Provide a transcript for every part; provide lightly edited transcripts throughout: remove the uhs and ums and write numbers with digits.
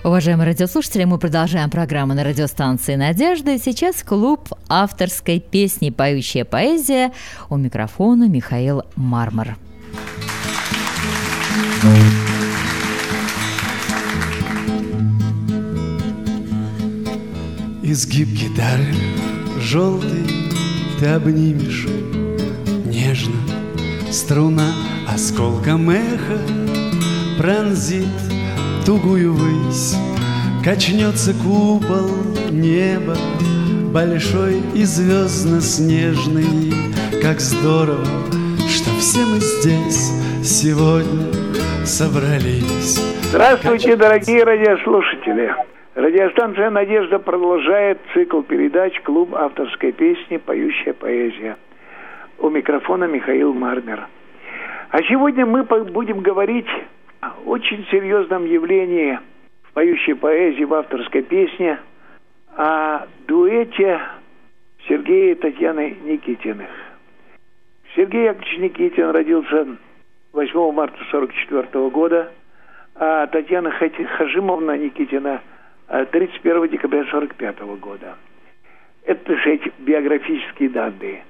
Уважаемые радиослушатели, мы продолжаем программу на радиостанции «Надежда». И сейчас клуб авторской песни «Поющая поэзия». У микрофона Михаил Мармар. Изгиб гитары желтый ты обнимешь нежно, струна осколком эха пронзит тугую высь, качнется купол неба большой и звездно-снежный. Как здорово, что все мы здесь сегодня собрались. Здравствуйте, дорогие радиослушатели! Радиостанция «Надежда» продолжает цикл передач «Клуб авторской песни. Поющая поэзия». У микрофона Михаил Мармер. А сегодня мы будем говорить о очень серьезном явлении в поющей поэзии, в авторской песне, о дуэте Сергея и Татьяны Никитиных. Сергей Яковлевич Никитин родился 8 марта 1944 года, а Татьяна Хажимовна Никитина 31 декабря 1945 года. Это, так сказать, биографические данные.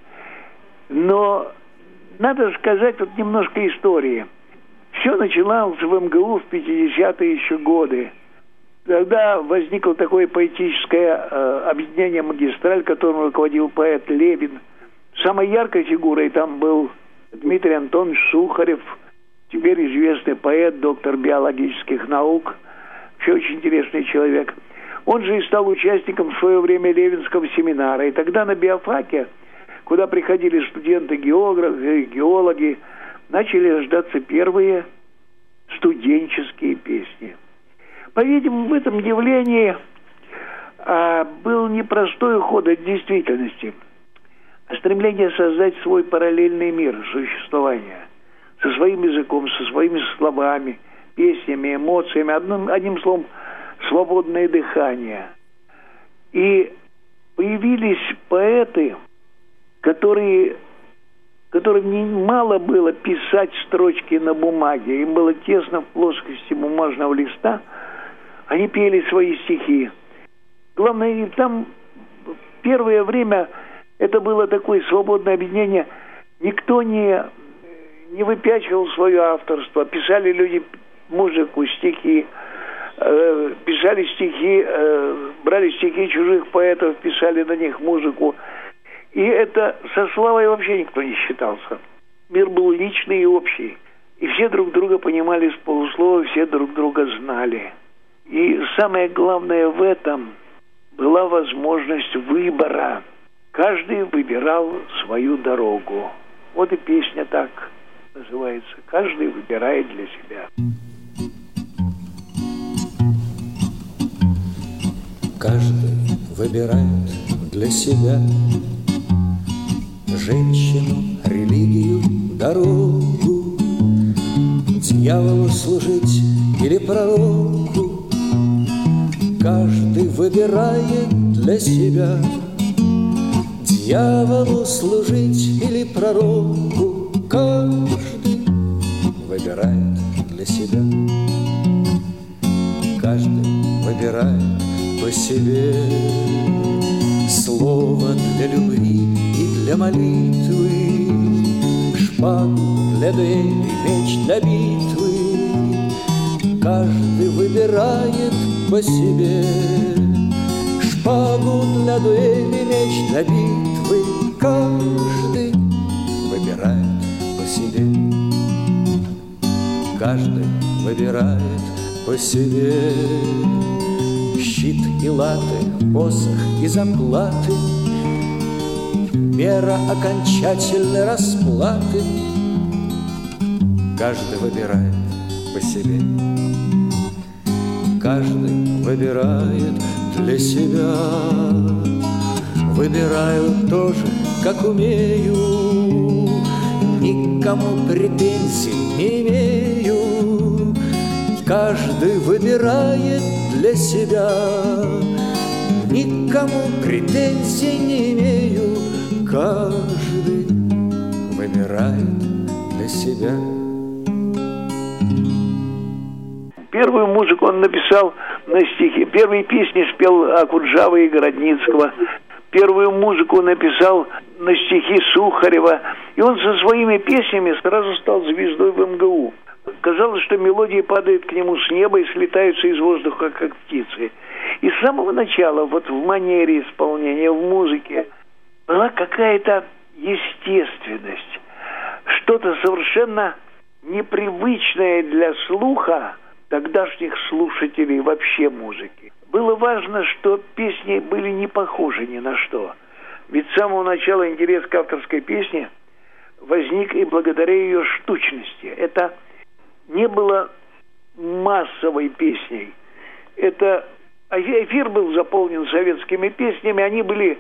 Но надо сказать вот немножко истории. Все начиналось в МГУ в 50-е еще годы. Тогда возникло такое поэтическое объединение «Магистраль», которым руководил поэт Левин. Самой яркой фигурой там был Дмитрий Антонович Сухарев, теперь известный поэт, доктор биологических наук, вообще очень интересный человек. Он же и стал участником в свое время Левинского семинара. И тогда на биофаке, куда приходили студенты-географы, геологи, начали рождаться первые студенческие песни. По-видимому, в этом явлении был непростой уход от действительности, а стремление создать свой параллельный мир существования со своим языком, со своими словами, песнями, эмоциями, одним словом, свободное дыхание. И появились поэты, которым мало было писать строчки на бумаге, им было тесно в плоскости бумажного листа, они пели свои стихи. Главное, там в первое время это было такое свободное объединение, никто не выпячивал свое авторство, писали люди музыку, стихи, писали стихи, брали стихи чужих поэтов, писали на них музыку. И это со славой вообще никто не считался. Мир был личный и общий. И все друг друга понимали с полуслова, все друг друга знали. И самое главное в этом была возможность выбора. Каждый выбирал свою дорогу. Вот и песня так называется. Каждый выбирает для себя. Каждый выбирает для себя женщину, религию, дорогу, дьяволу служить или пророку. Каждый выбирает для себя дьяволу служить или пророку. Каждый выбирает для себя. Каждый выбирает по себе слово для любви и для молитвы, шпагу для дуэли, меч для битвы. Каждый выбирает по себе шпагу для дуэли, меч для битвы. Каждый выбирает по себе. Каждый выбирает по себе щит и латы, посох и заплаты, мера окончательной расплаты. Каждый выбирает по себе. Каждый выбирает для себя. Выбираю тоже, как умею, никому претензий не имею. Каждый выбирает для себя, никому претензий не имею. Каждый выбирает для себя. Первую музыку он написал на стихи. Первые песни спел Акуджава и Городницкого. Первую музыку написал на стихи Сухарева. И он со своими песнями сразу стал звездой в МГУ. Казалось, что мелодии падают к нему с неба и слетаются из воздуха, как птицы. И с самого начала, вот в манере исполнения, в музыке, была какая-то естественность. Что-то совершенно непривычное для слуха тогдашних слушателей вообще музыки. Было важно, что песни были не похожи ни на что. Ведь с самого начала интерес к авторской песне возник и благодаря ее штучности. Это не было массовой песней. Это эфир был заполнен советскими песнями. Они были,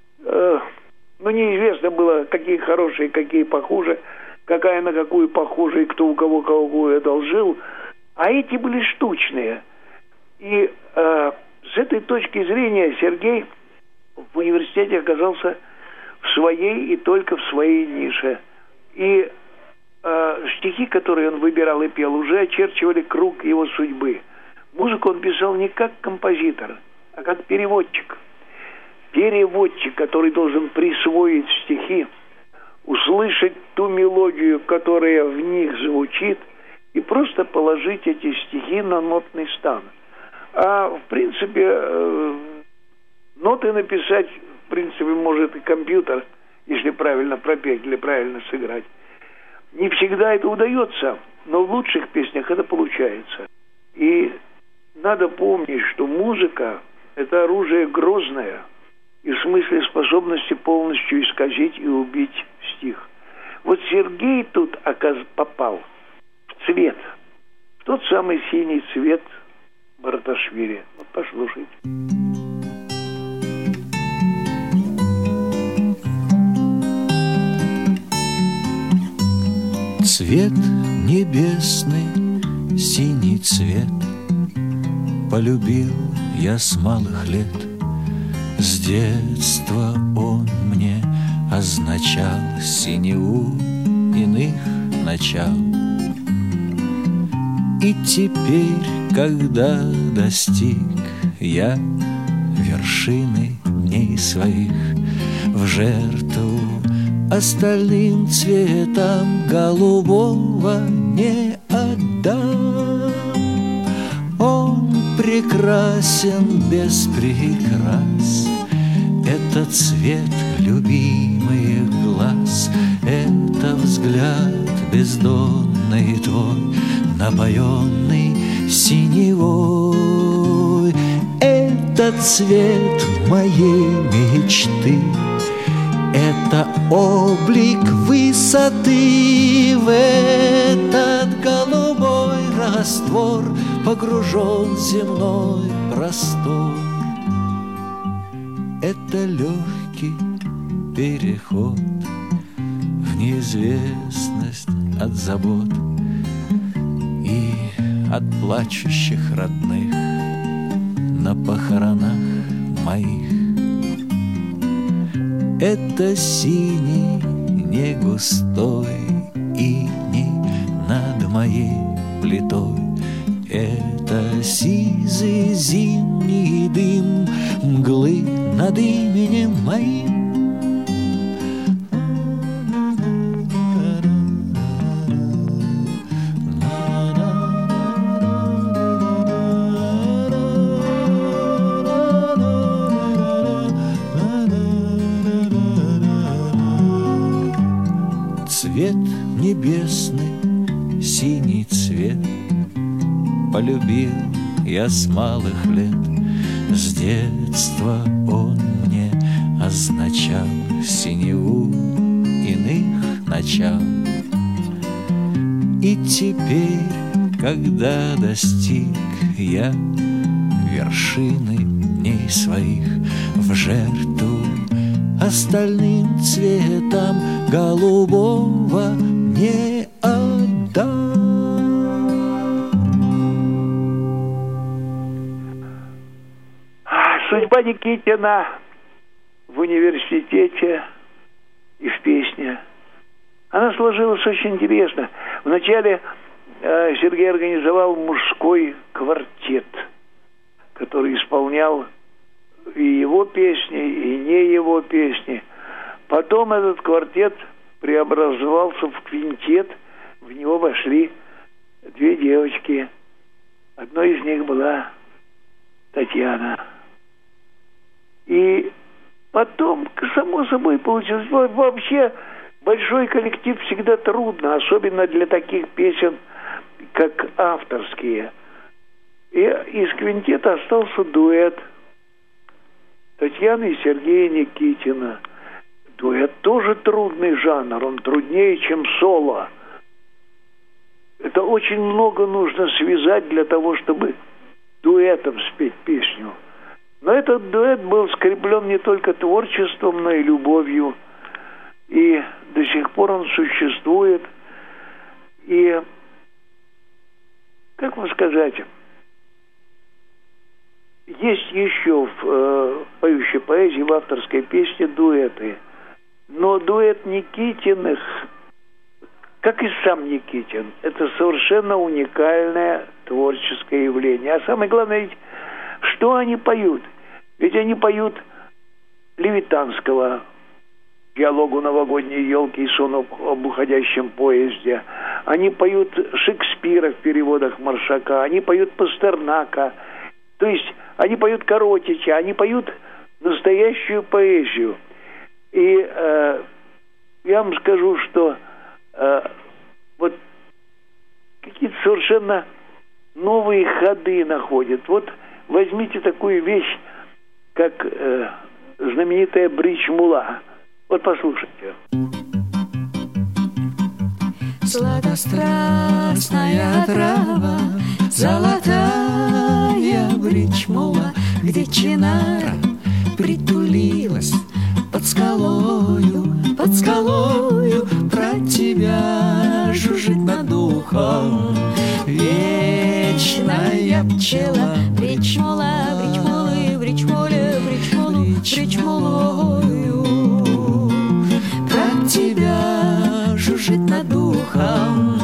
неизвестно было, какие хорошие, какие похуже, какая на какую похожа и кто у кого какую одолжил. А эти были штучные. И с этой точки зрения Сергей в университете оказался в своей и только в своей нише. И стихи, которые он выбирал и пел, уже очерчивали круг его судьбы. Музыку он писал не как композитор, а как переводчик. Переводчик, который должен присвоить стихи, услышать ту мелодию, которая в них звучит, и просто положить эти стихи на нотный стан. А в принципе ноты написать, в принципе, может и компьютер, если правильно пропеть или правильно сыграть. Не всегда это удается, но в лучших песнях это получается. И надо помнить, что музыка – это оружие грозное и в смысле способности полностью исказить и убить стих. Вот Сергей тут попал в цвет, в тот самый синий цвет Барташвили. Вот послушайте. Цвет небесный, синий цвет, полюбил я с малых лет. С детства он мне означал синеву иных начал. И теперь, когда достиг я вершины дней своих, в жертву остальным цветам голубого не отдам. Он прекрасен без прикрас, это цвет любимых глаз, это взгляд бездонный твой, напоенный синевой. Это цвет моей мечты, это облик высоты. В этот голубой раствор погружен земной простор. Это легкий переход в неизвестность от забот и от плачущих родных на похоронах моих. Это синий, не густой иней над моей плитой. Это сизый зимний дым мглы над именем моим. Цвет небесный, синий цвет, полюбил я с малых лет. С детства он мне означал синеву иных начал. И теперь, когда достиг я вершины дней своих, в жертву остальным цветам голубого не отдам. Судьба Никитина в университете и в песне, она сложилась очень интересно. Вначале Сергей организовал мужской квартет, который исполнял и его песни, и не его песни. Потом этот квартет преобразовался в квинтет, в него вошли 2 девочки. Одной из них была Татьяна. И потом, само собой, получилось. Вообще, большой коллектив всегда трудно, особенно для таких песен, как авторские. И из квинтета остался дуэт Татьяны и Сергея Никитина. Дуэт тоже трудный жанр, он труднее, чем соло. Это очень много нужно связать для того, чтобы дуэтом спеть песню. Но этот дуэт был скреплен не только творчеством, но и любовью. И до сих пор он существует. И, как вам сказать, есть еще в поющей поэзии, в авторской песне дуэты. Но дуэт Никитиных, как и сам Никитин, это совершенно уникальное творческое явление. А самое главное, ведь, что они поют? Ведь они поют Левитанского, диалогу новогодней елки и сон об уходящем поезде. Они поют Шекспира в переводах Маршака, они поют Пастернака. То есть они поют Коротича, они поют настоящую поэзию. И я вам скажу, что вот какие-то совершенно новые ходы находят. Вот возьмите такую вещь, как знаменитая брич-мула. Вот послушайте. Сладострастная трава, золотая брич-мула, где чинара притулилась под скалою, про тебя жужжит над ухом вечная пчела. Брич-мула, брич-мулы, брич-муля, брич-мулу, брич-мулою, про тебя жужжит над ухом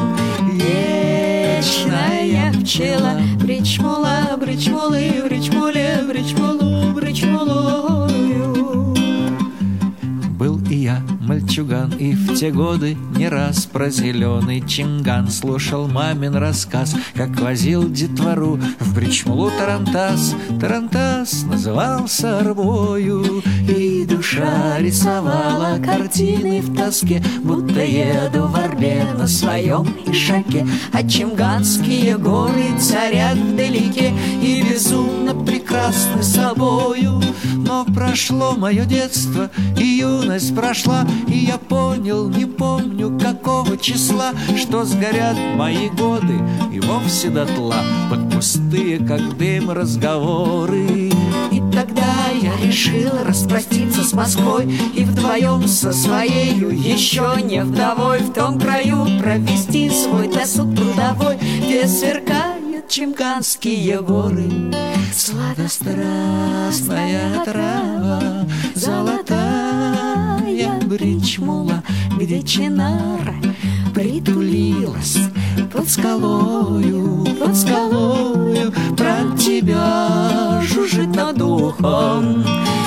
вечная пчела. Брич-мула, брич-мулы, брич-муля, брич-мулу, брич-мулою. Был и я мальчуган, и в те годы не раз про зеленый чинган слушал мамин рассказ, как возил детвору в бричмулу тарантас. Тарантас назывался арбою, и душа рисовала картины в тоске, будто еду в Орле на своем ишаке. А чинганские горы царят вдалеке и безумно прекрасны собою. Но прошло мое детство, и юность прошла, и я понял, не помню какого числа, что сгорят мои годы и вовсе дотла под пустые, как дым, разговоры. И тогда я решил распроститься с Москвой и вдвоем со своею еще не вдовой в том краю провести свой досуг трудовой, где сверкают чинганские горы. Сладострастная трава, золотая брич-мула, где чинара притулилась под скалою, про тебя жужжит над ухом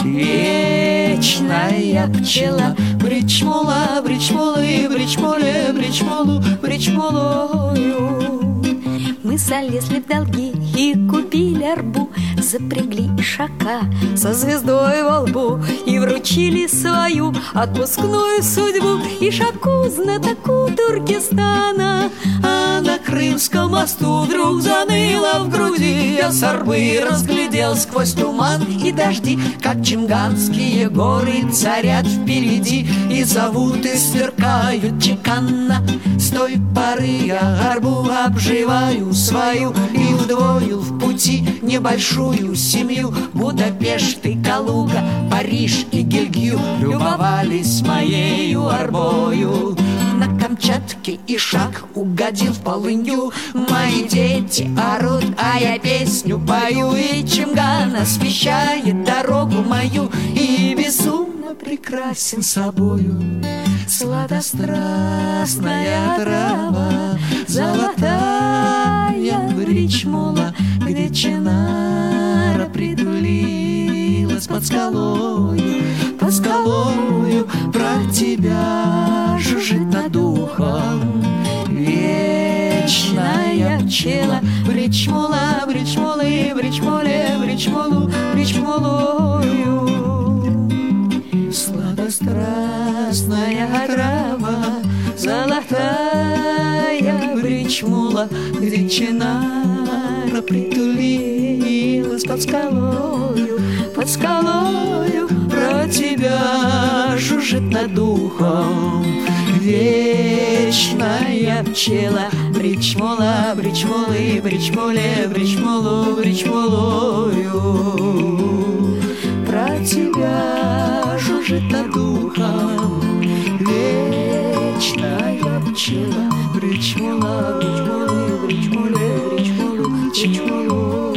вечная пчела. Брич-мула, брич-мулы, брич-муле, брич-мулу, брич-мулою. Мы залезли в долги и купили арбу, запрягли ишака со звездой во лбу и вручили свою отпускную судьбу ишаку, знатоку Туркестана. А на Крымском мосту вдруг заныло в груди, я с арбы разглядел сквозь туман и дожди, как чинганские горы царят впереди и зовут и сверкают чеканно. С той поры я арбу обживаю свою и удвоил в пути небольшую семью. Будапешт и Калуга, Париж и Гильгю любовались моею арбою. На Камчатке ишак угодил в полынью, мои дети орут, а я песню пою, пою, и чимган освещает дорогу мою, и безумно прекрасен собою. Сладострастная трава, золотая бричмула, где чинара притулилась под скалою, про тебя жужжит над духом вечная пчела. Бричмула, бричмулы, бричмуле, бричмулу, бричмулою. Сладострастная трава, золотая бричмула, где чинара притулилась под скалою, про тебя жужжит над духом вечная пчела. Бричмула, бричмулы, бричмуле, бричмулу, бричмулою. Про тебя жужжит над духом вечная пчела. Бричмула, бричмулы, бричмуле, бричмулу, бричмулою.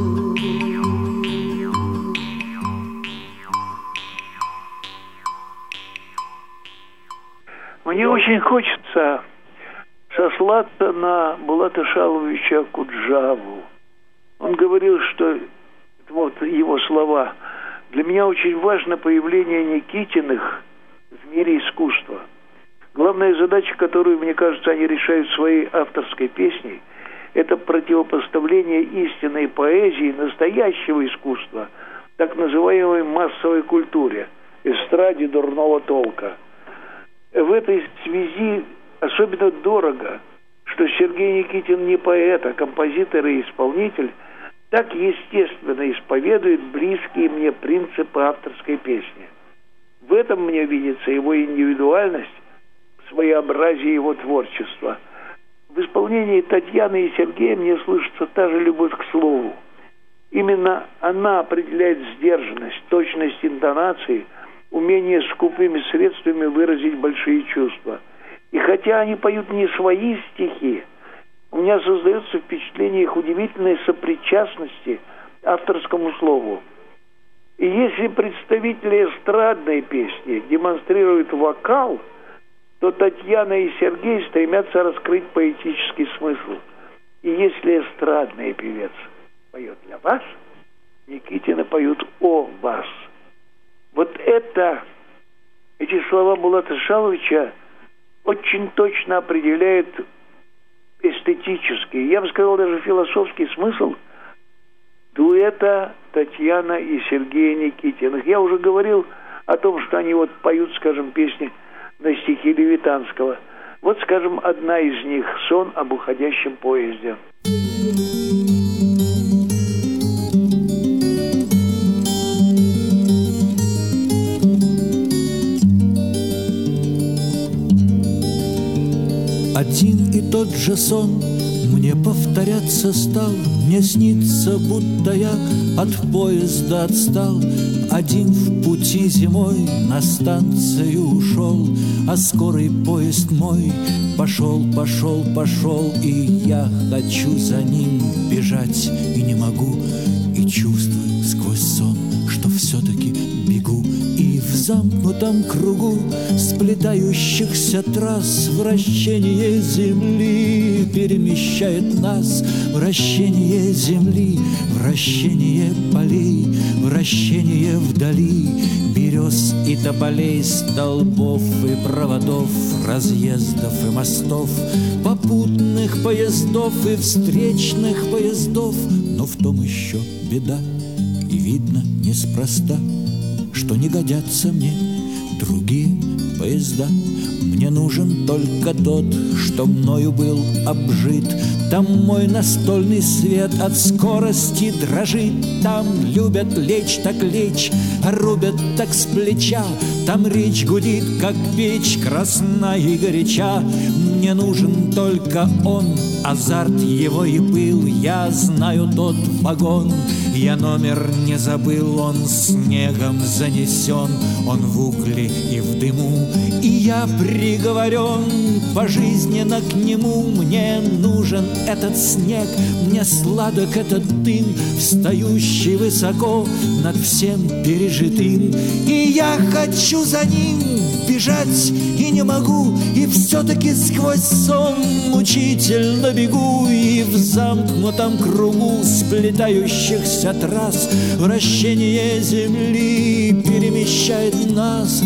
Мне очень хочется сослаться на Булата Шаловича Куджаву. Он говорил, что, вот его слова, для меня очень важно появление Никитиных в мире искусства. Главная задача, которую, мне кажется, они решают своей авторской песней, это противопоставление истинной поэзии, настоящего искусства, так называемой массовой культуре, эстраде дурного толка. В этой связи особенно дорого, что Сергей Никитин не поэт, а композитор и исполнитель, так естественно исповедует близкие мне принципы авторской песни. В этом мне видится его индивидуальность, своеобразие его творчества. В исполнении Татьяны и Сергея мне слышится та же любовь к слову. Именно она определяет сдержанность, точность интонации, умение скупыми средствами выразить большие чувства. И хотя они поют не свои стихи, у меня создается впечатление их удивительной сопричастности авторскому слову. И если представители эстрадной песни демонстрируют вокал, то Татьяна и Сергей стремятся раскрыть поэтический смысл. И если эстрадный певец поет для вас, Никитины поют о вас. Вот эти слова Булата Шаловича очень точно определяют эстетический, я бы сказал, даже философский смысл дуэта Татьяна и Сергея Никитиных. Я уже говорил о том, что они вот поют, скажем, песни на стихи Левитанского. Вот, скажем, одна из них «Сон об уходящем поезде». Один и тот же сон мне повторяться стал. Мне снится, будто я от поезда отстал. Один в пути зимой на станцию ушел, а скорый поезд мой пошел, пошел, пошел. И я хочу за ним бежать и не могу, и чувствую сквозь сон, что все-таки бегу. И в замкнутом кругу сплетающихся трасс вращение земли перемещает нас. Вращение земли, вращение полей, вращение вдали берез и тополей, столбов и проводов, разъездов и мостов, попутных поездов и встречных поездов. Но в том еще беда, и видно неспроста, что не годятся мне другие поезда. Мне нужен только тот, что мною был обжит. Там мой настольный свет от скорости дрожит. Там любят лечь так лечь, а рубят так с плеча. Там речь гудит, как печь, красна и горяча. Мне нужен только он, азарт его и пыл. Я знаю тот вагон, я номер не забыл. Он снегом занесен, он в угле и в дыму, и я приговорен пожизненно к нему. Мне нужен этот снег, мне сладок этот дым, встающий высоко над всем пережитым. И я хочу за ним бежать и не могу, и все-таки сквозь сон мучительно бегу. И в замкнутом кругу сплетающихся трасс вращение земли перемещает нас.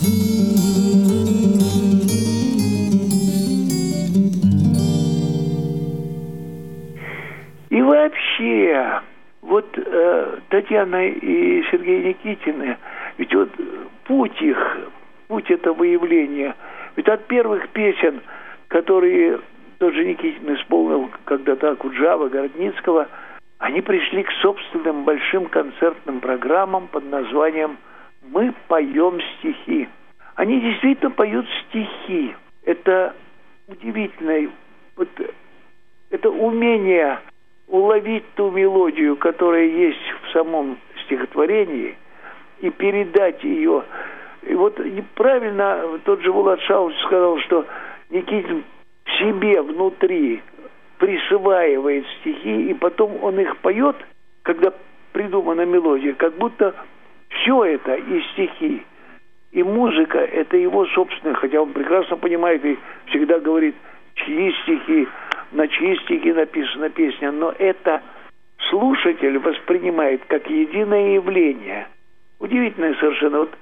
И вообще, вот Татьяна и Сергей Никитины, ведь вот путь этого явления, ведь от первых песен, которые тот же Никитин исполнил когда-то Акуджава, Городницкого, они пришли к собственным большим концертным программам под названием «Мы поем стихи». Они действительно поют стихи. Это удивительное, вот, это умение уловить ту мелодию, которая есть в самом стихотворении, и передать ее. И вот правильно тот же Булат Шаович сказал, что Никитин в себе внутри присваивает стихи, и потом он их поет, когда придумана мелодия, как будто все это и стихи, и музыка — это его собственное, хотя он прекрасно понимает и всегда говорит, чьи стихи, на чьи стихи написана песня, но это слушатель воспринимает как единое явление. Удивительное совершенно. Вот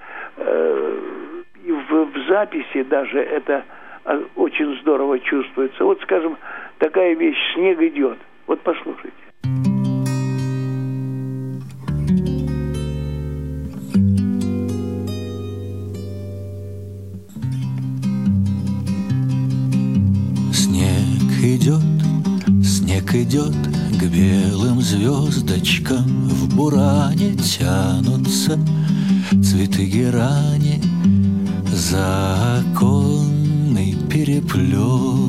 в записи даже это очень здорово чувствуется. Вот, скажем, такая вещь «Снег идет». Вот послушайте. Снег идет к белым звездочкам, в буране тянутся цветы герани, за оконный переплет.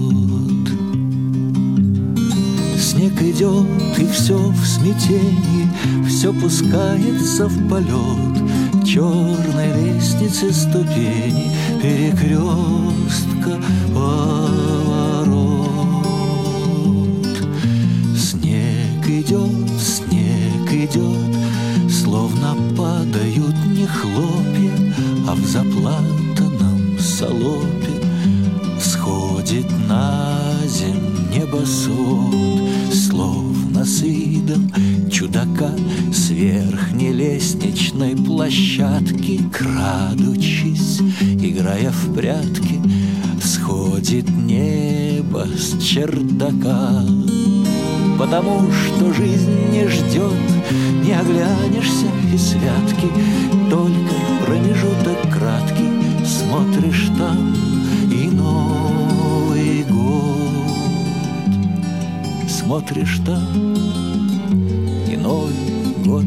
Снег идет, и все в смятении, все пускается в полет. Черной лестницы ступени, перекрестка, поворот. Снег идет, словно падают не хлопья, а в заплатанном салопе сходит на земь небосвод, словно с видом чудака с верхней лестничной площадки, крадучись, играя в прятки, сходит небо с чердака. Потому что жизнь не ждет, не оглянешься и святки, только промежуток краткий, смотришь там и Новый год. Смотришь там и Новый год.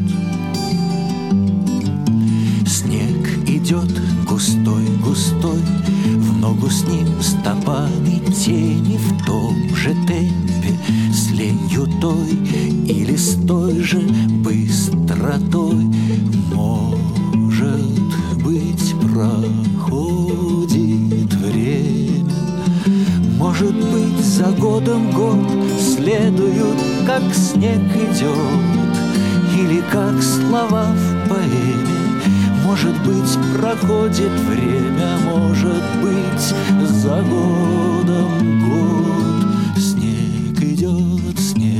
Снег идет густой, в ногу с ним стопами тени в том же темпе, с ленью той или с той же быстротой. Может быть, проходит время, может быть, за годом год следуют, как снег идет, или как слова в поэме. Может быть, проходит время, может быть, за годом год. Снег идет,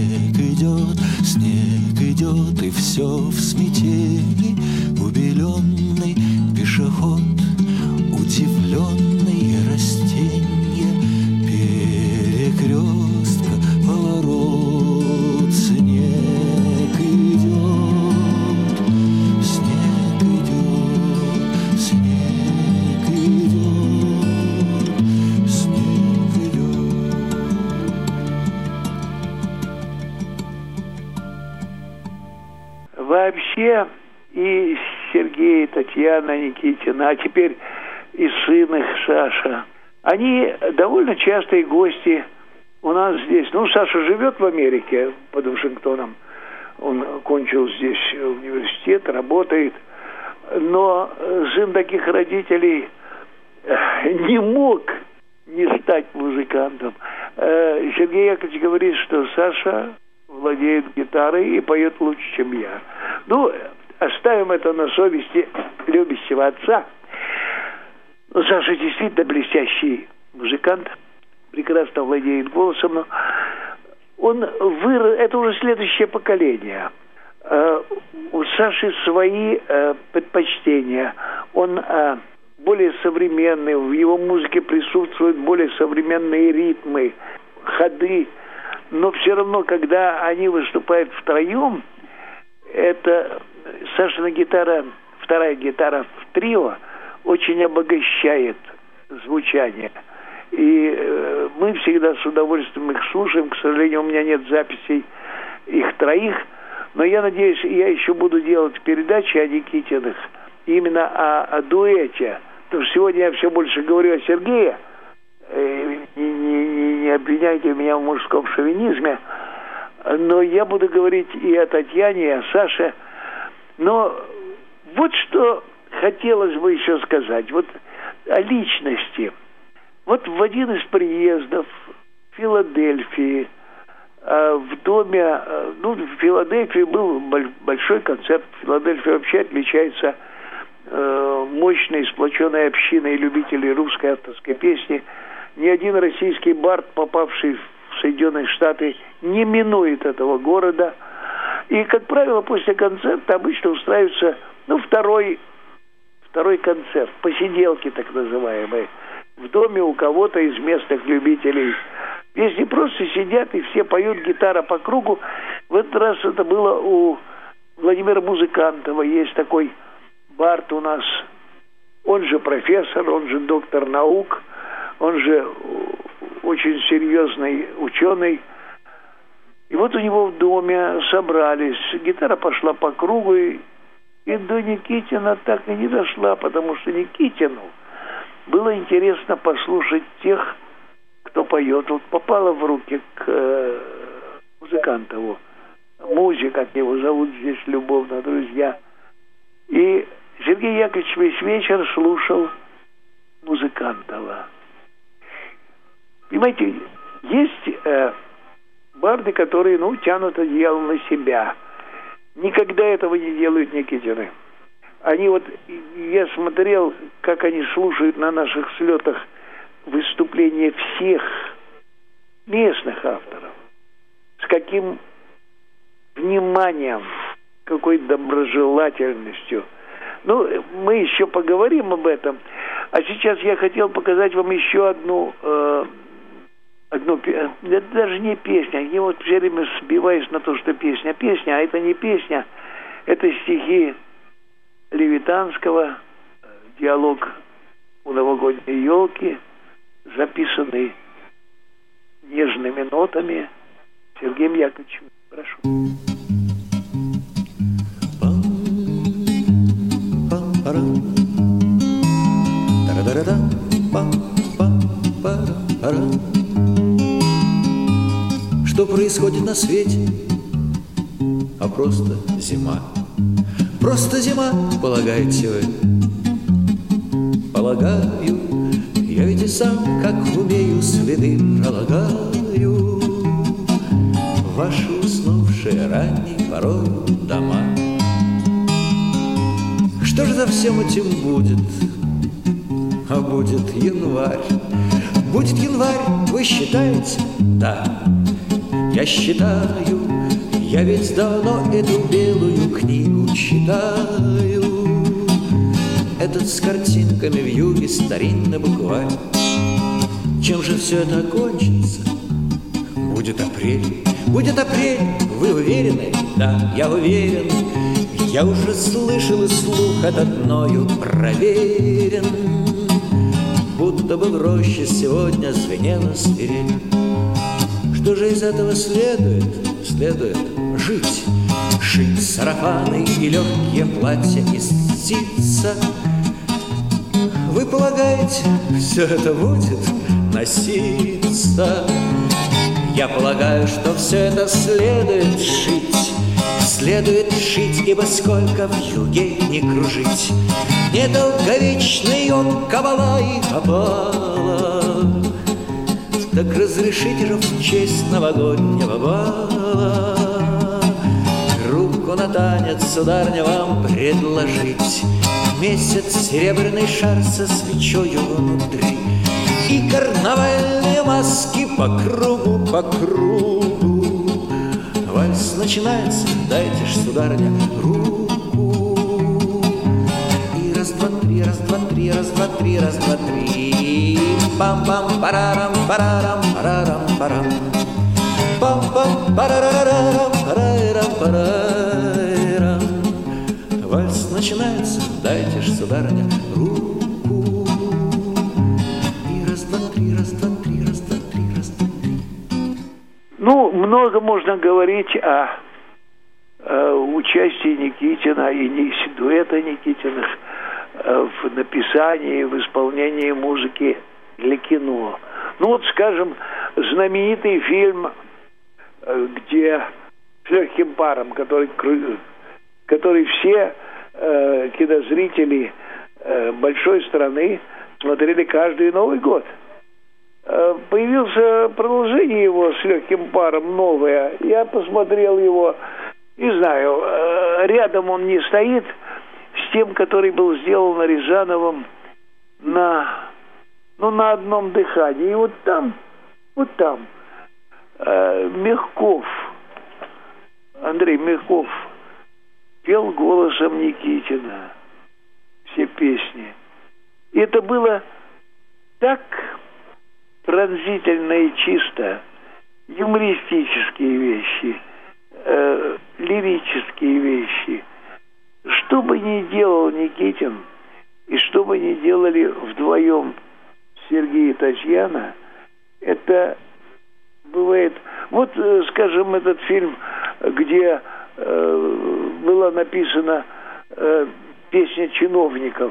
и все в смятении. Убеленный пешеход, удивленные растения, перекрестка, поворот. Снег идет, снег идет, снег идет, снег идет. Вообще и Сергей, и Татьяна Никитина, а теперь и сын их Саша, Они довольно частые гости у нас здесь. Ну, Саша живет в Америке, под Вашингтоном. Он кончил здесь университет, работает. Но сын таких родителей не мог не стать музыкантом. Сергей Яковлевич говорит, что Саша владеет гитарой и поет лучше, чем я. Ну, оставим это на совести любящего отца. Но Саша действительно блестящий музыкант, прекрасно владеет голосом, но он вырос, это уже следующее поколение. У Саши свои предпочтения. Он более современный, в его музыке присутствуют более современные ритмы, ходы. Но все равно, когда они выступают втроем, это Сашина гитара, вторая гитара в трио, очень обогащает звучание. И мы всегда с удовольствием их слушаем. К сожалению, у меня нет записей их троих. Но я надеюсь, я еще буду делать передачи о Никитиных, именно о дуэте. Потому что сегодня я все больше говорю о Сергее. Не обвиняйте меня в мужском шовинизме. Но я буду говорить и о Татьяне, и о Саше. Но вот что хотелось бы еще сказать. Вот о личности. Вот в один из приездов в Филадельфии, в доме, ну, в Филадельфии был большой концерт. Филадельфия вообще отличается мощной, сплоченной общиной любителей русской авторской песни. Ни один российский бард, попавший в Соединенные Штаты, не минует этого города. И, как правило, после концерта обычно устраивается, ну, второй концерт, посиделки так называемые, в доме у кого-то из местных любителей песни. Просто сидят и все поют, гитара по кругу. В этот раз это было у Владимира Музыкантова. Есть такой бард у нас, он же профессор, он же доктор наук, он же очень серьезный ученый. И вот у него в доме собрались, гитара пошла по кругу, и до Никитина так и не дошла, потому что Никитину было интересно послушать тех, кто поет. Вот попала в руки к Музыкантову музыка, от него зовут здесь любовно друзья. И Сергей Яковлевич весь вечер слушал Музыкантова. Понимаете, есть барды, которые, ну, тянут одеяло на себя. Никогда этого не делают Никитины. Они вот, я смотрел, как они слушают на наших слетах выступления всех местных авторов. С каким вниманием, какой доброжелательностью. Ну, мы еще поговорим об этом. А сейчас я хотел показать вам еще одну это даже не песня. Я вот все время сбиваюсь на то, что песня, а это не песня. Это стихи Левитанского, диалог у новогодней елки, записанный нежными нотами Сергеем Яковлевичем. Прошу. Что происходит на свете? А просто зима. Просто зима, полагаете вы? Полагаю, я ведь и сам, как умею, следы пролагаю. Ваши уснувшие ранней порой дома. Что же за всем этим будет? А будет январь. Будет январь, вы считаете? Да, я считаю. Я ведь давно эту белую книгу читаю. Этот с картинками в юге старинный букварь. Чем же все это окончится? Будет апрель, вы уверены? Да, я уверен. Я уже слышал, и слух этот мною проверен. Будто бы в роще сегодня звенела свирель. Что же из этого следует? Следует жить, шить сарафаны и легкие платья из ситца. Вы Вы полагаете, все это будет носиться? Я полагаю, что все это следует шить. Следует шить, ибо сколько в юге не кружить, недолговечный он кабала и опала. Так разрешите же в честь новогоднего бала руку на танец, сударыня, вам предложить. Месяц серебряный шар со свечою внутри и карнавальные маски по кругу, по кругу. Вальс начинается, дайте ж, сударыня, руку. И раз, два, три, раз, два, три, раз, два, три, раз, два, три. Пам-пам, парарам, парарам, парарам, парам. Пам-пам, парарарарам, парайрам, парайрам. Вальс начинается, дайте ж, сударыня, руку. И раз, два, три, раз, два, три, раз, два, три, раз, два, три. Ну, много можно говорить о участии Никитина и дуэта Никитиных в написании, в исполнении музыки для кино. Ну вот, скажем, знаменитый фильм, где с легким паром, который все кинозрители большой страны смотрели каждый Новый год. Появился продолжение его с легким паром, новое. Я посмотрел его, не знаю, рядом он не стоит с тем, который был сделан Рязановым на одном дыхании. И вот там Мягков, Андрей Мягков пел голосом Никитина все песни. И это было так пронзительно и чисто, юмористические вещи, лирические вещи. Что бы ни делал Никитин, и что бы ни делали вдвоем Сергей и Татьяна, это бывает... Вот, скажем, этот фильм, где была написана песня чиновников.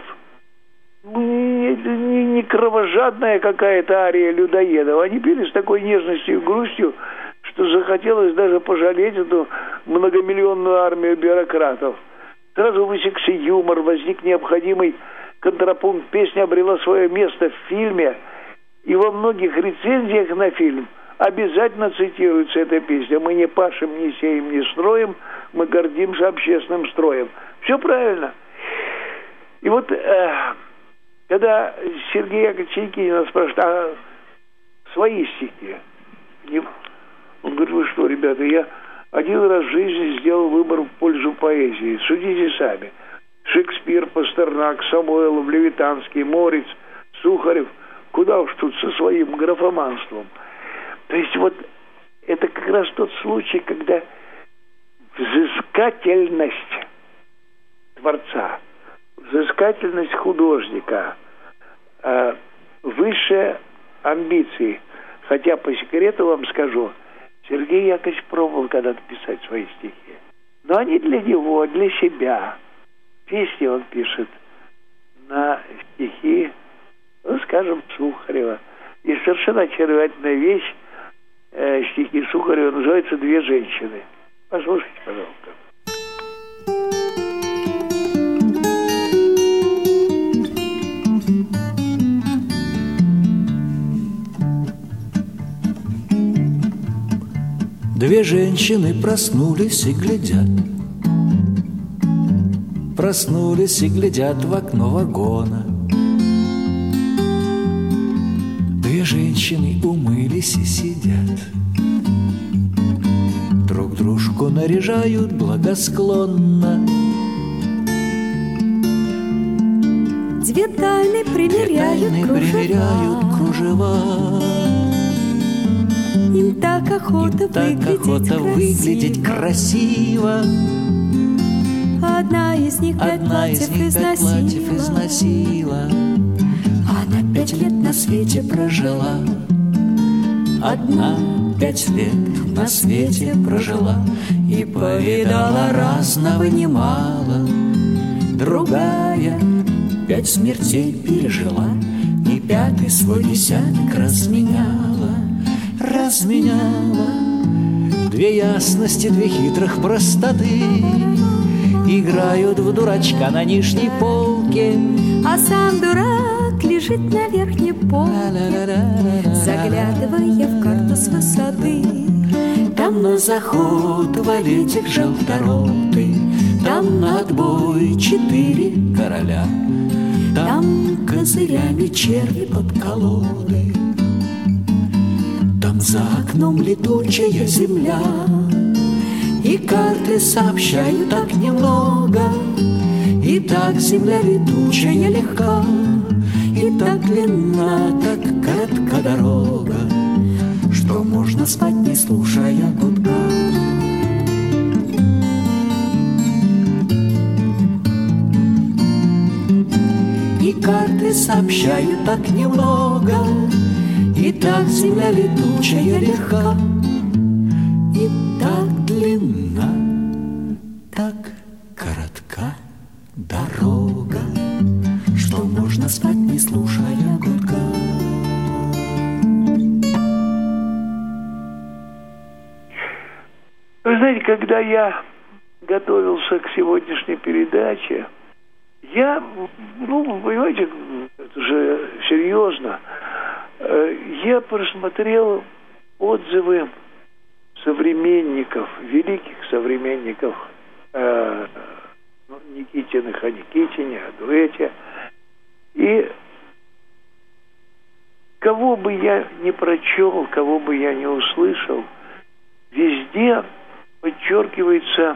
Не кровожадная какая-то ария людоедов. Они пели с такой нежностью и грустью, что захотелось даже пожалеть эту многомиллионную армию бюрократов. Сразу высекся юмор, возник необходимый контрапункт. Песня обрела свое место в фильме, и во многих рецензиях на фильм обязательно цитируется эта песня. Мы не пашем, не сеем, не строим, мы гордимся общественным строем. Все правильно. И вот... Когда Сергей Яковлевич Никитин спрашивает, а свои стихи? Он говорит, вы что, ребята, я один раз в жизни сделал выбор в пользу поэзии. Судите сами. Шекспир, Пастернак, Самойлов, Левитанский, Морец, Сухарев. Куда уж тут со своим графоманством. То есть вот это как раз тот случай, когда взыскательность творца, взыскательность художника выше амбиций. Хотя по секрету вам скажу, Сергей Яковлевич пробовал когда-то писать свои стихи. Но они для него, для себя. Песни он пишет на стихи, ну, скажем, Сухарева. И совершенно очаровательная вещь, стихи Сухарева, называется «Две женщины». Послушайте, пожалуйста. Две женщины проснулись и глядят в окно вагона. Две женщины умылись и сидят, друг дружку наряжают благосклонно. Две тайны примеряют кружева. Им так охота выглядеть красиво. Одна из них пять платьев износила. Она 5 лет на свете прожила. Одна 5 лет на свете прожила и повидала разного немало. Другая 5 смертей пережила и 5-й свой десяток разменяла. 2 ясности, 2 хитрых простоты играют в дурачка на нижней полке, а сам дурак лежит на верхней полке, заглядывая в карту с высоты. Там на заход валетик желторотый, там на отбой 4 короля, там козырями черви под колодой, там за окном летучая земля. И карты сообщают так немного, и так земля летучая легка, и так длинна, так коротка дорога, что можно спать, не слушая гудка. И карты сообщают так немного, и так земля летучая легка, и так длинна, так коротка дорога, что можно спать, не слушая гудка. Вы знаете, когда я готовился к сегодняшней передаче, понимаете, это же серьезно, я просмотрел отзывы современников, великих современников Никитиных о Никитине, о дуэте. И кого бы я ни прочел, кого бы я ни услышал, везде подчеркивается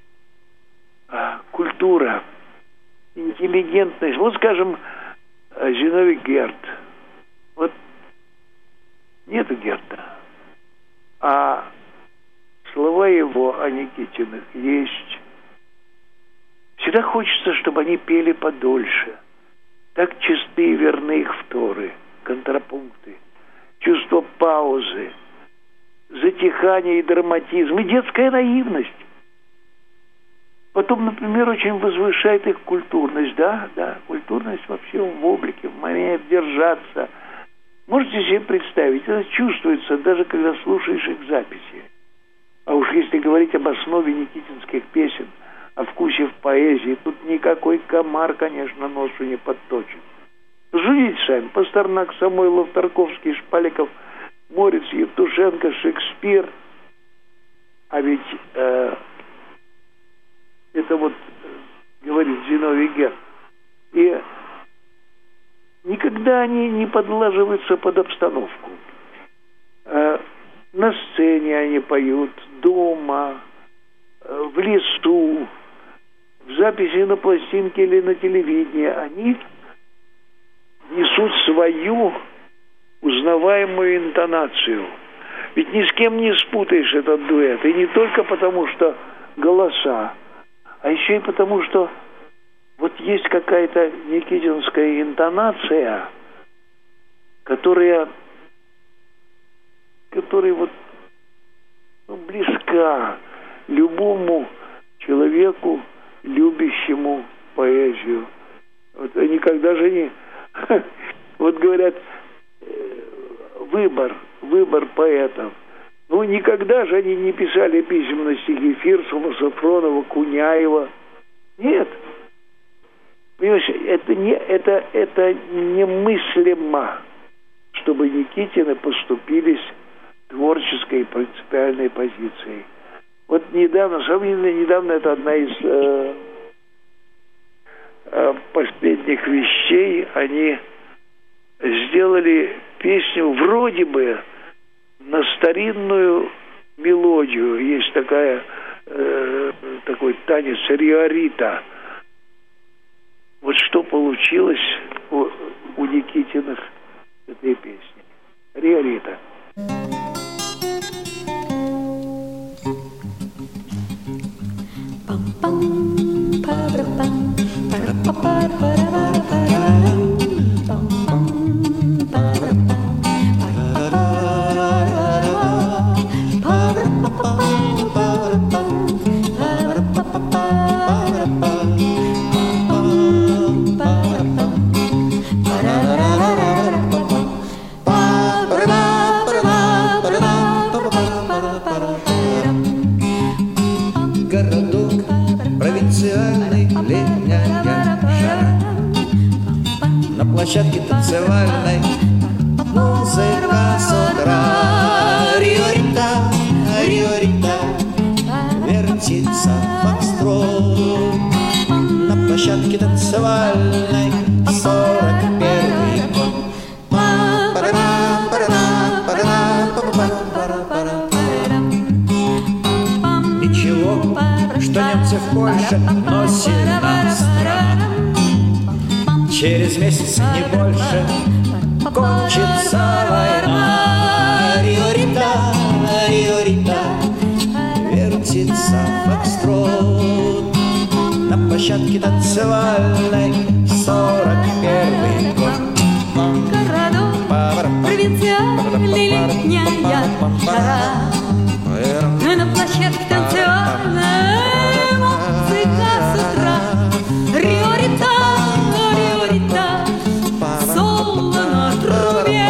культура, интеллигентность. Вот, скажем, Зиновий Герд. Вот нету Герда, а слова его о Никитиных есть. Всегда хочется, чтобы они пели подольше. Так чисты и верны их вторы, контрапункты, чувство паузы, затихание и драматизм, и детская наивность. Потом, например, очень возвышает их культурность. Да, культурность вообще в облике, в манере держаться. Можете себе представить, это чувствуется даже когда слушаешь их записи. А уж если говорить об основе никитинских песен, о вкусе в поэзии, тут никакой комар, конечно, носу не подточит. Судите сами: Пастернак, Самойлов, Тарковский, Шпаликов, Морец, Евтушенко, Шекспир. А ведь это вот говорит Зиновий Герд. И никогда они не подлаживаются под обстановку. На сцене они поют, дома, в лесу, в записи на пластинке или на телевидении. Они несут свою узнаваемую интонацию. Ведь ни с кем не спутаешь этот дуэт. И не только потому, что голоса, а еще и потому, что вот есть какая-то никитинская интонация, которая вот близка любому человеку, любящему поэзию. Вот никогда же не... Вот говорят, выбор поэтов. Ну, никогда же они не писали писем на стихи Фирсова, Сафронова, Куняева. Нет. Понимаешь, это немыслимо, чтобы Никитины поступились творческой и принципиальной позицией. Вот недавно это одна из последних вещей. Они сделали песню вроде бы на старинную мелодию. Есть такой танец риорита. Вот что получилось у Никитиных в этой песне. Риорита. площадке танцевальной музыка с утра. Риорита, риорита, вертится фокстрот. На площадке танцевальной 41-й год. Ничего, что немцы в Польше, но сильна страна. Через месяц, не больше, кончится война. Риорита, риорита, вертится фокстрот. На площадке танцевальной 41-й год. Провинциальная летняя жара. Но на площадке танцевальной музыка с утра. Риорита, риорита, соло на трубе.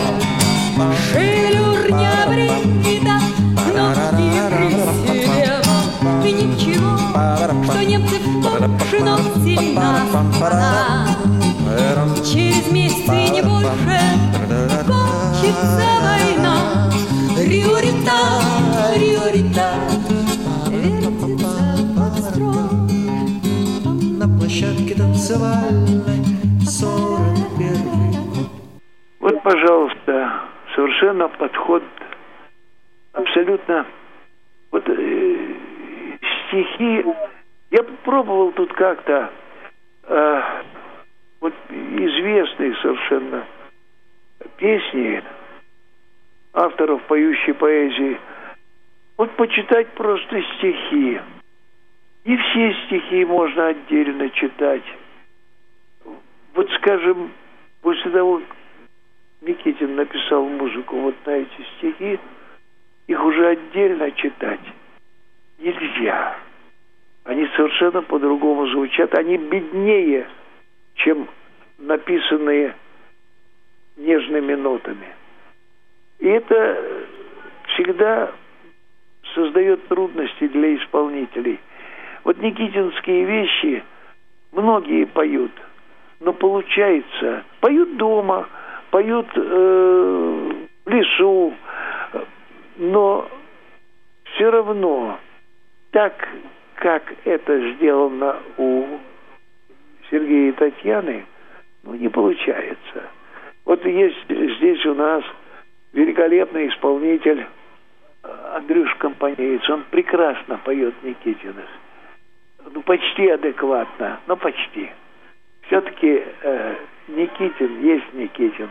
Шевелюрня брита, ноги при себе. И ничего, что немцы в Польше, но сильна страна. Через месяц и не больше кончится война. Риорита, риорита, вертится фокстрот. На площадке танцевальной 41-й год. Вот, пожалуйста, совершенно подход абсолютно. Вот стихи. Я пробовал тут как-то вот известные совершенно песни авторов поющей поэзии. Вот почитать просто стихи. И все стихи можно отдельно читать. Вот, скажем, после того, как Никитин написал музыку вот на эти стихи, их уже отдельно читать нельзя. Они совершенно по-другому звучат. Они беднее, чем написанные нежными нотами. И это всегда создает трудности для исполнителей. Вот никитинские вещи многие поют, но получается, поют дома, поют в лесу, но все равно так, как это сделано у Сергея и Татьяны, не получается. Вот есть здесь у нас великолепный исполнитель Андрюш Компанеец. Он прекрасно поет Никитиных. Почти адекватно, но почти. Все-таки Никитин есть Никитин.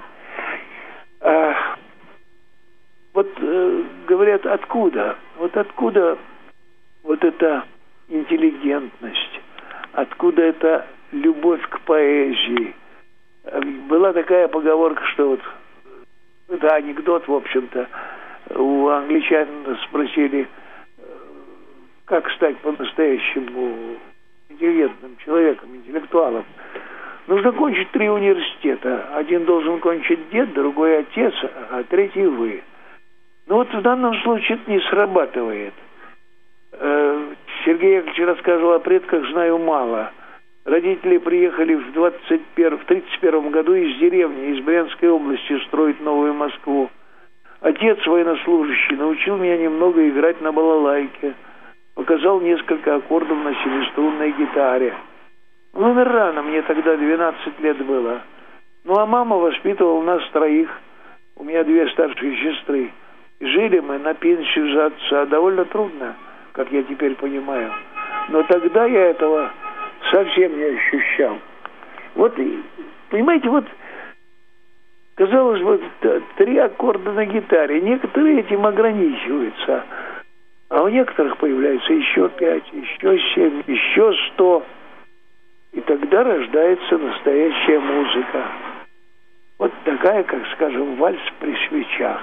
Говорят, откуда? Вот откуда вот эта интеллигентность? Откуда эта любовь к поэзии? Была такая поговорка, что вот это анекдот, в общем-то. У англичан спросили, как стать по-настоящему интеллигентным человеком, интеллектуалом. Нужно кончить 3 университета. Один должен кончить дед, другой отец, а третий вы. Но вот в данном случае это не срабатывает. Сергей Яковлевич рассказывал о предках, знаю мало. Родители приехали в 1931 году из деревни, из Брянской области, строить новую Москву. Отец, военнослужащий, научил меня немного играть на балалайке. Показал несколько аккордов на 7-струнной гитаре. Умер рано, мне тогда 12 лет было. А мама воспитывала нас 3. У меня 2 старшие сестры. И жили мы на пенсию за отца. Довольно трудно, как я теперь понимаю. Но тогда я этого совсем не ощущал. Вот, понимаете, вот, казалось бы, 3 аккорда на гитаре. Некоторые этим ограничиваются. А у некоторых появляется еще 5, еще 7, еще 100. И тогда рождается настоящая музыка. Вот такая, как, скажем, вальс при свечах.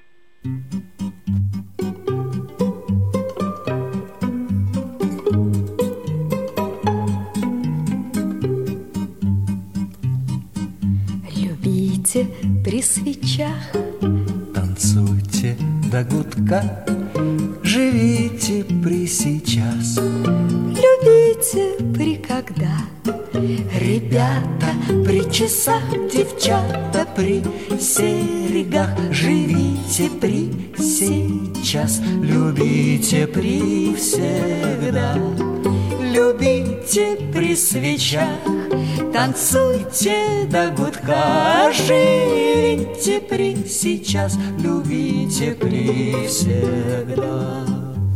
Любите при свечах, танцуйте до гудка, живите при сейчас. Любите сентябре, когда ребята при часах, девчата при серьгах. Живите при сейчас, любите при всегда. Любите при свечах, танцуйте до гудка. Живите при сейчас, любите при всегда.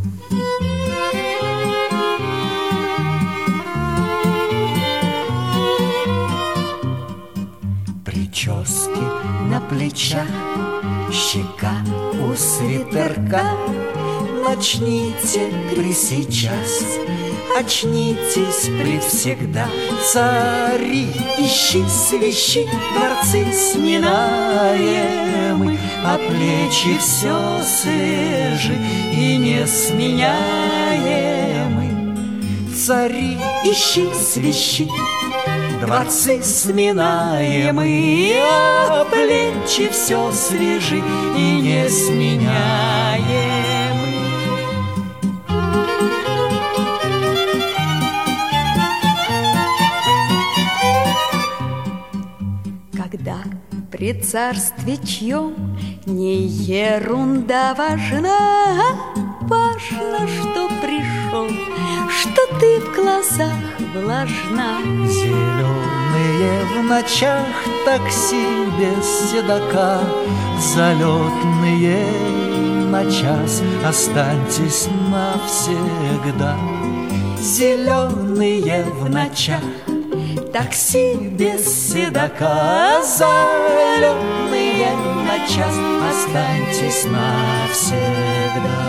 Прически на плечах, щека у свитерка. Начните при сейчас, очнитесь при всегда. Цари, ищи свищи, дворцы сминаемы, а плечи все свежи и несменяемы. Цари, ищи свищи, дворцы сминаемы, а плечи все свежи и несменяемы. Когда при царстве чьем не ерунда важна, важно, что пришел, что ты в глазах влажна. Зеленые в ночах такси без седока, залетные на час, останьтесь навсегда. Зеленые в ночах такси без седока, залетные на час, останьтесь навсегда.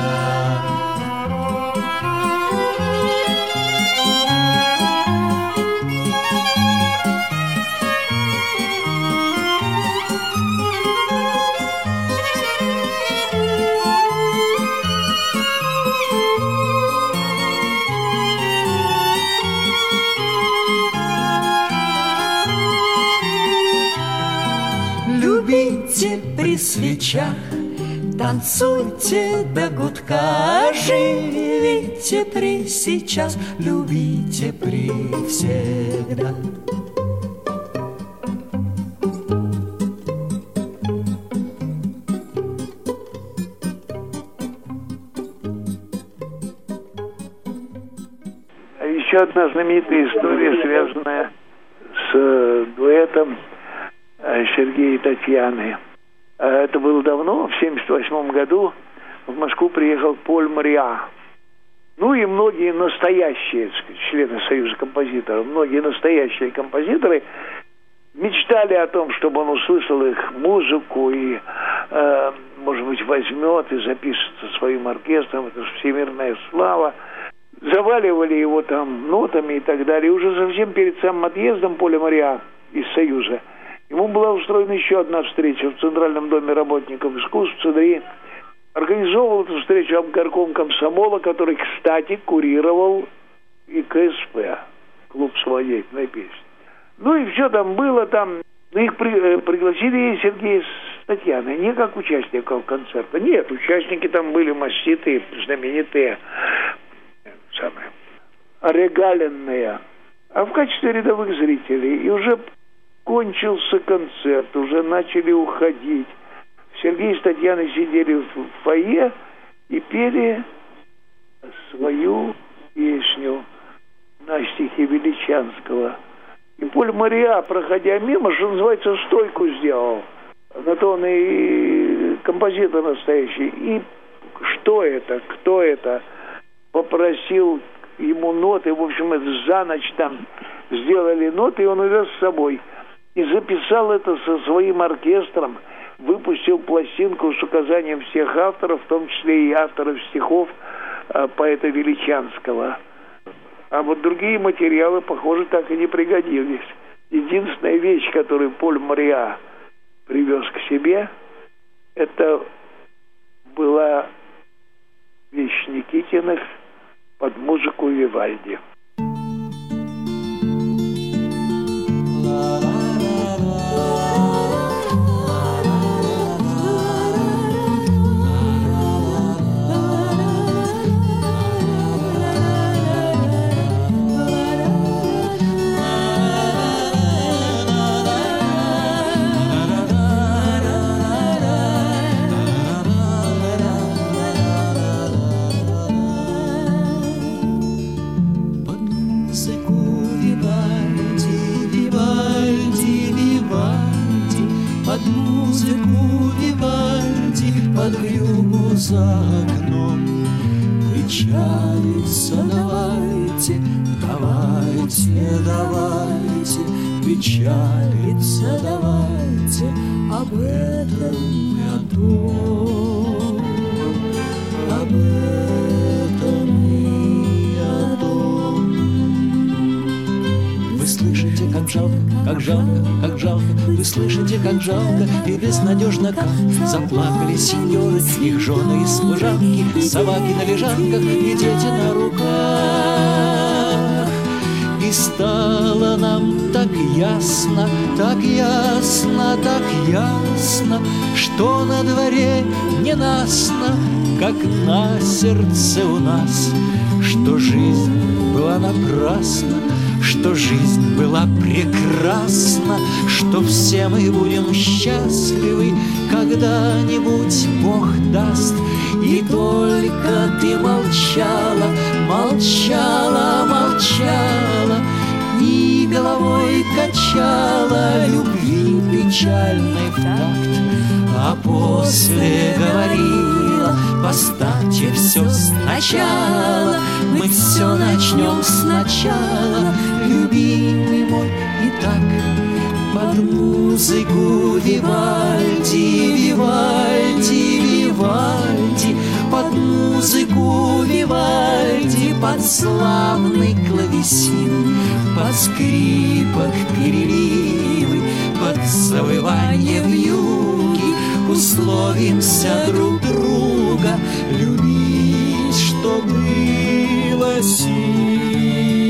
Любите при свечах, танцуйте до гудка. Живите при сейчас, любите при всегда. Еще одна знаменитая история, связанная с дуэтом Сергея и Татьяны. Это было давно, в 1978 году в Москву приехал Поль Мориа. Ну и многие настоящие, так сказать, члены Союза композиторов, многие настоящие композиторы мечтали о том, чтобы он услышал их музыку и, может быть, возьмет и запишет со своим оркестром. Это же всемирная слава. Заваливали его там нотами и так далее. И уже совсем перед самым отъездом Поля Мориа из Союза ему была устроена еще одна встреча в Центральном доме работников искусств ЦДИ. Организовывал эту встречу обгорком комсомола, который, кстати, курировал и КСП, клуб самодеятельной песни. Ну и все там было, там их пригласили Сергея с Татьяной, не как участников концерта. Нет, участники там были маститые, знаменитые, регаленные, а в качестве рядовых зрителей. И уже кончился концерт, уже начали уходить. Сергей с Татьяной сидели в фойе и пели свою песню на стихи Величанского. И Поль Мориа, проходя мимо, что называется, стойку сделал. На то он и композитор настоящий. И что это, кто это? Попросил ему ноты. В общем, это за ночь там сделали ноты, и он увез с собой. И записал это со своим оркестром. Выпустил пластинку с указанием всех авторов, в том числе и авторов стихов поэта Величанского. А вот другие материалы, похоже, так и не пригодились. Единственная вещь, которую Поль Мориа привез к себе, это была вещь Никитиных под музыку Вивальди. музыку Вивальди под вьюгу за окном. Печалиться давайте, давайте, давайте, печалиться давайте об этом и о том, об этом и о том. Вы слышите, как жалко, как жалко, как жалко, вы слышите, как жалко и безнадежно, как заплакали сеньоры, их жены и служанки, собаки на лежанках и дети на руках. И стало нам так ясно, так ясно, так ясно, что на дворе ненастно, как на сердце у нас, что жизнь была напрасна, что жизнь была прекрасна, что все мы будем счастливы, когда-нибудь Бог даст. И только ты молчала, молчала, молчала, и головой качала любви печальный в такт, а после говорила: поставьте все сначала, мы все начнем сначала, любимый мой. И так под музыку Вивальди, Вивальди, Вивальди, под музыку Вивальди, под славный клавесин, под скрипок переливы, под завывание вьюги условимся друг друга любить, что было сил.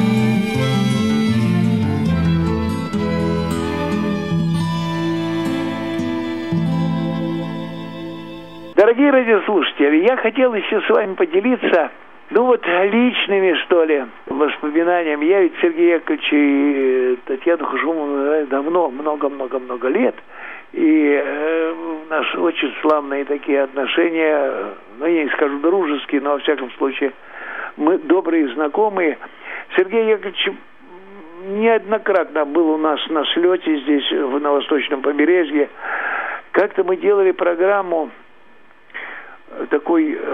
Дорогие радиослушатели, я хотел еще с вами поделиться, личными, что ли, воспоминаниями. Я ведь Сергея Яковлевича и Татьяну Хушумовну знаю давно, много-много-много лет. И у нас очень славные такие отношения, я не скажу дружеские, но во всяком случае мы добрые знакомые. Сергей Яковлевич неоднократно был у нас на слете здесь, на Восточном побережье. Как-то мы делали программу такой,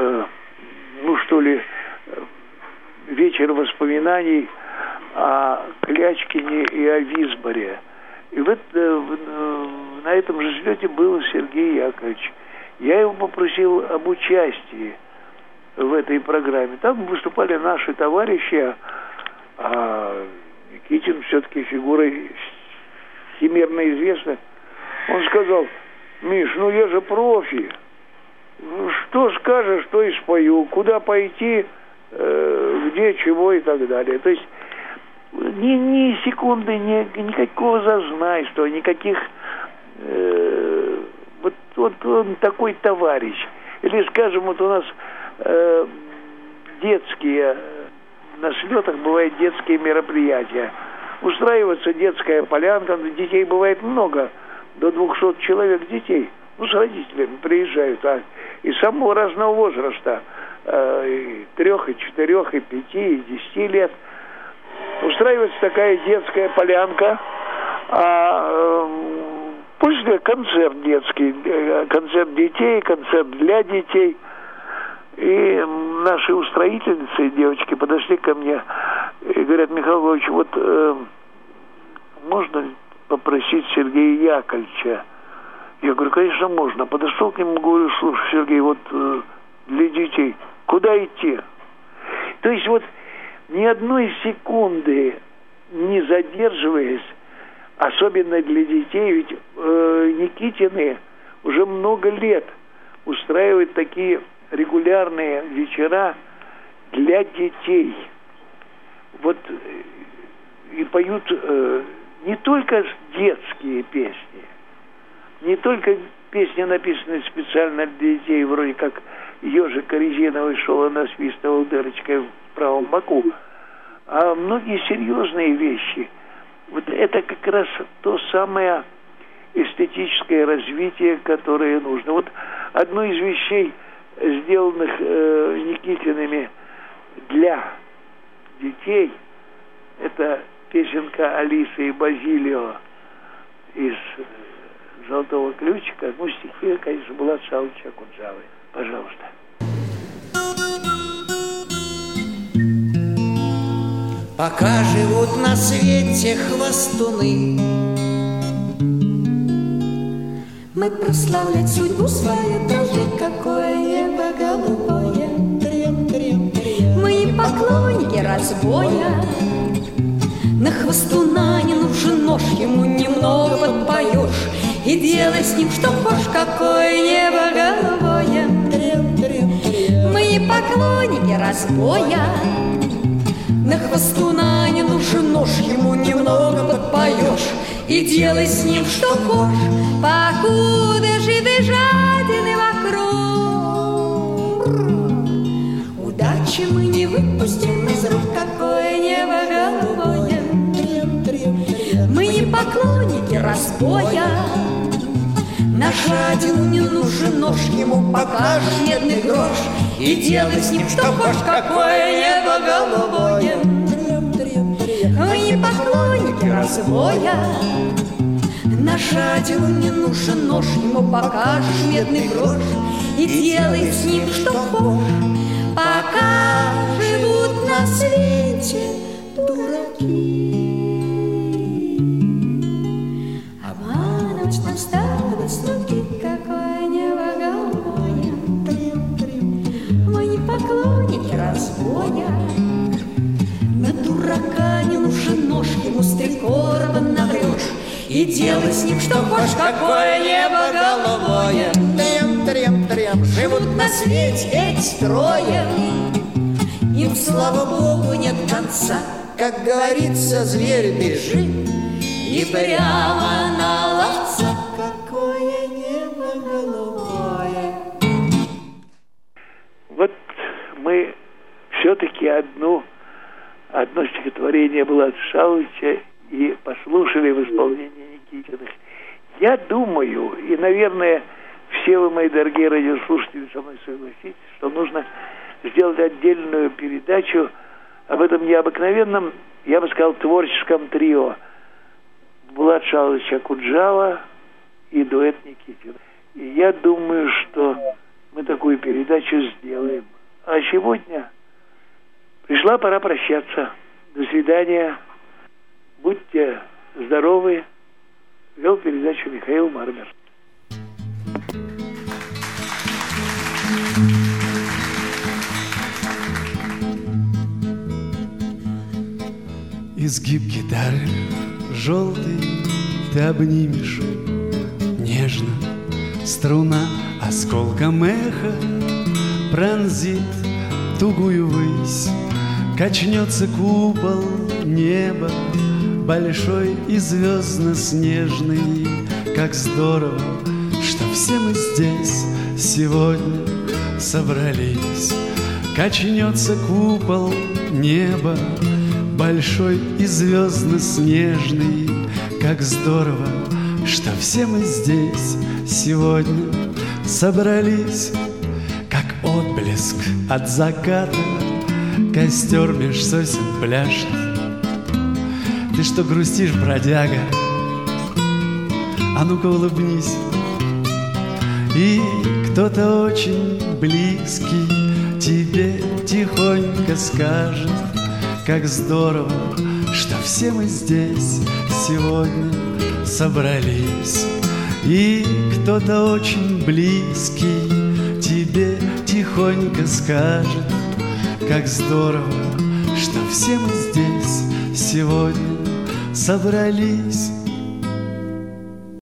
вечер воспоминаний о Клячкине и о Висборе. И на этом же слете был Сергей Яковлевич. Я его попросил об участии в этой программе. Там выступали наши товарищи, а Никитин все-таки фигурой всемирно известна. Он сказал: Миш, я же профи. Что скажешь, то и спою. Куда пойти, где, чего и так далее. То есть ни секунды, никакого зазнайства, никаких... он такой товарищ. Или, скажем, у нас детские... На слетах бывают детские мероприятия. Устраивается детская полянка. Детей бывает много. До 200 человек детей. С родителями приезжают. И самого разного возраста. И 3, и 4, и 5, и 10 лет. Устраивается такая детская полянка. После концерт детский. Концерт детей, концерт для детей. И наши устроительницы, девочки, подошли ко мне и говорят: Михаил Львович, можно попросить Сергея Яковлевича? Я говорю: конечно, можно. Подошел к нему, говорю: слушай, Сергей, для детей куда идти? То есть ни одной секунды не задерживаясь, особенно для детей, ведь Никитины уже много лет устраивают такие регулярные вечера для детей. И поют не только детские песни, не только песни, написанные специально для детей, вроде как «Ежик резиновый шел и насвистывал дырочкой в правом боку», а многие серьезные вещи. Это как раз то самое эстетическое развитие, которое нужно. Одну из вещей, сделанных Никитиными для детей, это песенка Алисы и Базилио из «Золотого ключика». Ну, стихи, конечно, Булата Шалыча Акуджавы. Пожалуйста. Пока живут на свете хвостуны, мы прославлять судьбу свою должны, какое небо голубое. Мы и поклонники разбоя. На хвостуна не нужен нож, ему немного подпоешь, и делай с ним что хочешь, какое небо голубое. Мы и поклонники разбоя. На хвостуна не нужен нож, ему немного подпоешь, и делай с ним что хочешь, покуда живы жадины вокруг. Удачи мы не выпустим из рук, какое небо голубое. Мы не поклонники разбоя. На жадину не нужен нож, ему покажешь медный грош, и делай с ним что хочешь, какое небо голубое. Мы не поклонники разбоя. На жадину не нужен нож, ему покажешь медный грош, и делай с ним что хочешь, пока живут на свете дураки. Обмануть нам стало с руки, какое небо голубое. Мы не поклонники разбоя. На дурака не нужен нож, ему с 3 короба наврешь, и делай с ним что хочешь, какое небо голубое. Живут на свете эти трое, им, слава Богу, нет конца. Как говорится, зверь бежит, и прямо на ловца, какое небо голубое. Вот мы все-таки одно стихотворение Булата Шалыча и послушали в исполнении Никитиных. Я думаю, и, наверное, все вы, мои дорогие радиослушатели, со мной согласитесь, что нужно сделать отдельную передачу об этом необыкновенном, я бы сказал, творческом трио Булат Шалыч Акуджава и дуэт Никитин. И я думаю, что мы такую передачу сделаем. А сегодня пришла пора прощаться. До свидания. Будьте здоровы. Вел передачу Михаил Мармер. Изгиб гитары желтый ты обнимешь нежно, струна осколком эха пронзит тугую высь, качнется купол неба большой и звездно-снежный. Как здорово, что все мы здесь сегодня собрались. Качнется купол неба большой и звездно-снежный. Как здорово, что все мы здесь сегодня собрались. Как отблеск от заката костер меж сосен пляшет. Ты что грустишь, бродяга? А ну-ка улыбнись. И кто-то очень близкий тебе тихонько скажет: как здорово, что все мы здесь сегодня собрались. И кто-то очень близкий тебе тихонько скажет: как здорово, что все мы здесь сегодня собрались.